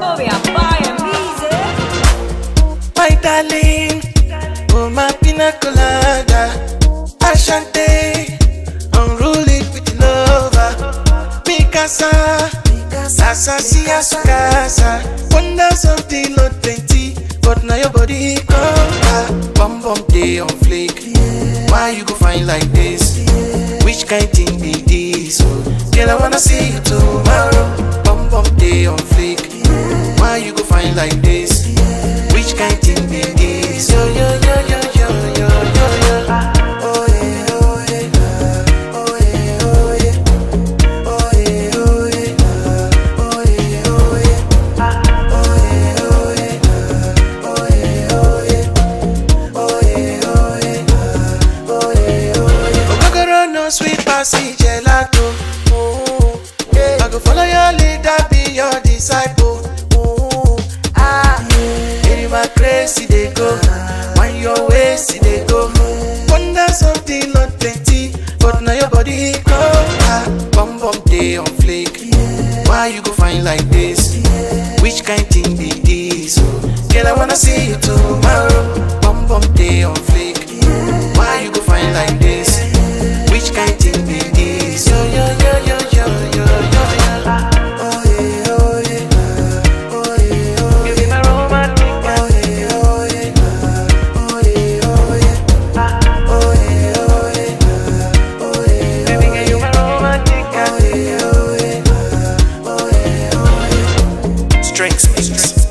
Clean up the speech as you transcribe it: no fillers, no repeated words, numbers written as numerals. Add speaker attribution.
Speaker 1: Segovia, buy easy.
Speaker 2: My darling, oh my pina colada, Ashante, unruly with lover, Mikasa, Sasa Sia Sukasa, wonders of the Lord plenty, but now your body come bum bum day on flake. Why you go find like this? Which kind thing be this? Oh, girl, I wanna see you tomorrow. Bum bum day on flake. Why you go find like this? Which kind thing be this? Yo yo yo yo yo yo yo yo. Oh yeah oh yeah oh yeah oh yeah oh yeah oh yeah oh yeah oh yeah oh yeah oh yeah oh yeah oh yeah oh yeah oh yeah oh yeah. Ogogoro no sweet passy gelato. Oh yeah. I go follow your leader, be your disciple. My crazy they go, when your ways they go. Wonders of the Lord plenty, but now your body come bum bum day on flake. Why you go find like this? Which kind thing be this? Oh, girl, I wanna see you tomorrow. Bum bum day on flake. Why you go find like this? Which kind thing be this? Yo yo yo yo yo yo yo yo. Oh yeah oh yeah oh yeah oh yeah. Give me my romantic. Strengths mix.